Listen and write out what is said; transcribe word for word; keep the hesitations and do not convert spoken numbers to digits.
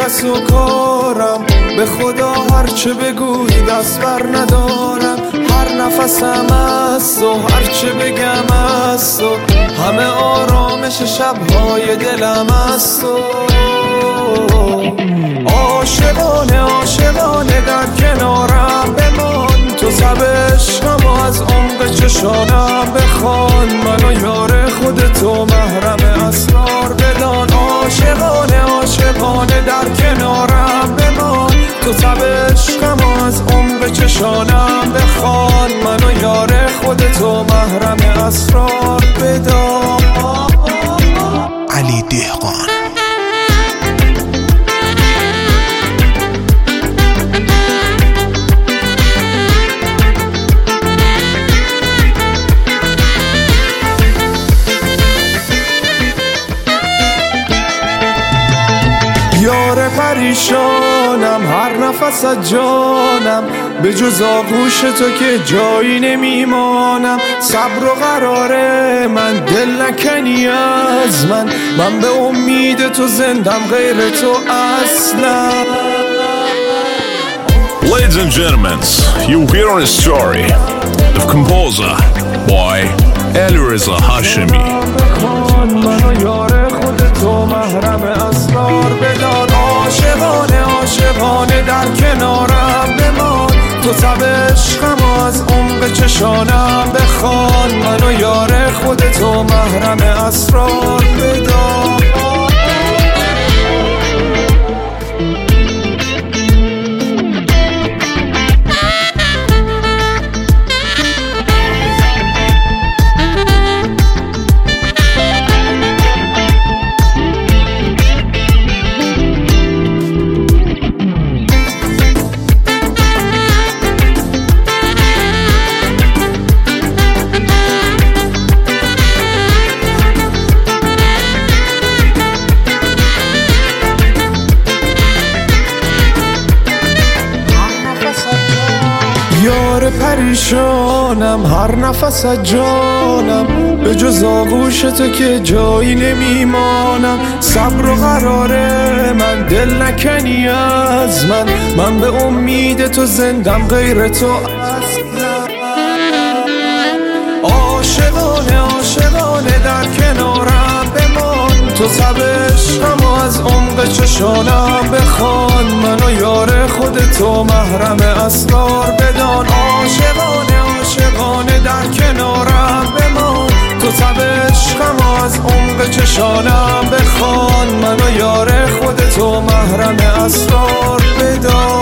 کس و کارم، به خدا هرچه بگویی دست بر ندارم. هر نفسم است و هرچه بگم است و همه آرامش شبهای دلم است و عاشقانه عاشقانه در کنارم بمان. تو سب عشقم و از عمق چشانم بخوان. من و یار خودتو محرم اسرار بدان. عاشقانه عاشقانه در کنارم بمان. تو سب عشقم و از عمق چشانم بخوان. من و یار خودتو محرم اسرار بدان. علی دهقان. یار پریشانم هر نفس از جانم، به جز آغوش تو که جایی نمیمانم. صبر و قراره من دل نکنی از من، من به امید تو زندم غیر تو اصلا. Ladies and gentlemen, you hear a story of composer by Alireza Hashemi. منو یار خودتو محرم اسرار بدان. عاشقانه عاشقانه در کنارم بمان. تو سب عشقم و از عمق چشانم بخوان. منو یار خودتو محرم اسرار بدان. یار پریشانم هر نفس از جانم، به جز آغوش تو که جایی نمیمانم. صبر و قراره من دل نکنی از من، من به امید تو زندم غیر تو اصلا. عاشقانه عاشقانه در کنارم بمان. تو سب عشقم و از عمق چشانم بخوان. منو یار خودتو محرم اسرار بدان. عاشقانه عاشقانه در کنارم بمان. تو سب عشقم و از عمق چشانم بخوان. منو یار خودتو محرم اسرار بدان.